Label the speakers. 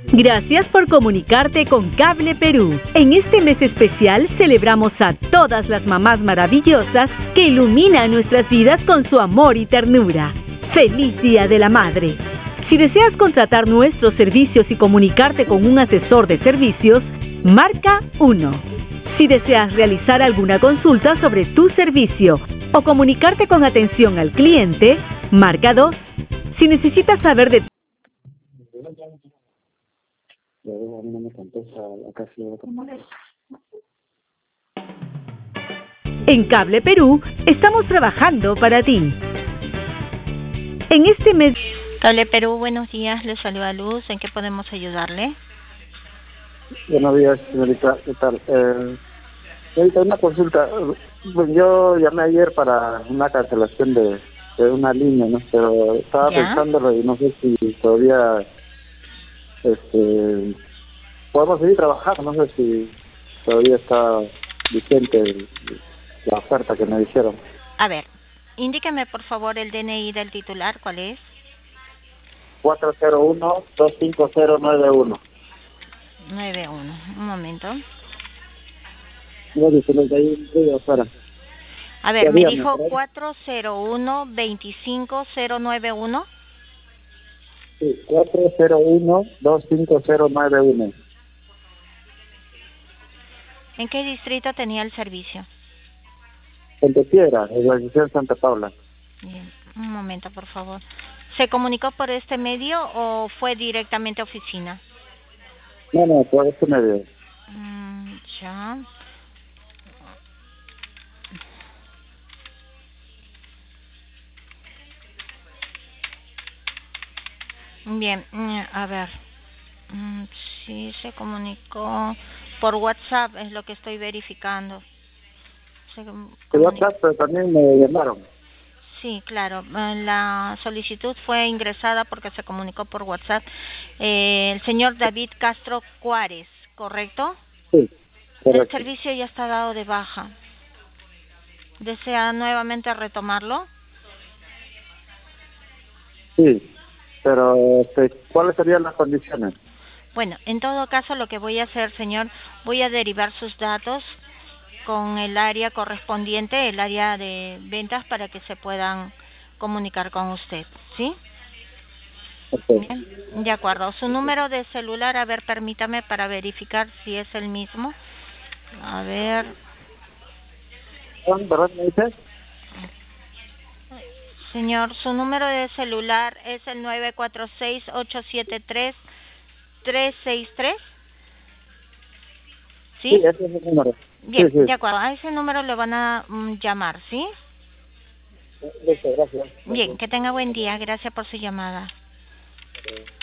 Speaker 1: Gracias por comunicarte con Cable Perú. En este mes especial celebramos a todas las mamás maravillosas que iluminan nuestras vidas con su amor y ternura. ¡Feliz Día de la Madre! Si deseas contratar nuestros servicios y comunicarte con un asesor de servicios, marca 1. Si deseas realizar alguna consulta sobre tu servicio o comunicarte con atención al cliente, marca 2. Si necesitas saber de En Cable Perú estamos trabajando para ti. En este mes...
Speaker 2: Cable Perú, buenos días, les saluda Luz, ¿en qué podemos ayudarle?
Speaker 3: Buenos días, señorita, ¿qué tal? Señorita, una consulta. Pues yo llamé ayer para una cancelación de una línea, ¿no? Pero estaba pensándolo y no sé si todavía podemos seguir trabajando, no sé si todavía está vigente la oferta que me dijeron.
Speaker 2: A ver, indíqueme por favor el DNI del titular, ¿cuál es?
Speaker 3: 401-25091.
Speaker 2: 91, un momento. A ver, me dijo 401-25091.
Speaker 3: Sí, 401-25091.
Speaker 2: ¿En qué distrito tenía el servicio?
Speaker 3: Pontepiedra, en la dirección Santa Paula.
Speaker 2: Bien, un momento, por favor. ¿Se comunicó por este medio o fue directamente a oficina?
Speaker 3: No, por este medio.
Speaker 2: Ya. Bien, a ver. Sí, se comunicó por WhatsApp, es lo que estoy verificando.
Speaker 3: Por WhatsApp, pero también me llamaron.
Speaker 2: Sí, claro. La solicitud fue ingresada porque se comunicó por WhatsApp. El señor David Castro Juárez, ¿correcto?
Speaker 3: Sí, correcto.
Speaker 2: El servicio ya está dado de baja. ¿Desea nuevamente retomarlo?
Speaker 3: Sí, pero ¿cuáles serían las condiciones?
Speaker 2: Bueno, en todo caso lo que voy a hacer, señor, voy a derivar sus datos con el área correspondiente, el área de ventas, para que se puedan comunicar con usted, ¿sí?
Speaker 3: Okay.
Speaker 2: Bien, de acuerdo. Su número de celular, a ver, permítame para verificar si es el mismo. A ver.
Speaker 3: ¿Verdad me dices?
Speaker 2: Señor, su número de celular es el 946-873-363. ¿Sí?
Speaker 3: Sí, ese es el número.
Speaker 2: Bien,
Speaker 3: sí.
Speaker 2: De acuerdo. A ese número le van a llamar, ¿sí?
Speaker 3: Listo, gracias.
Speaker 2: Bien, que tenga buen día. Gracias por su llamada.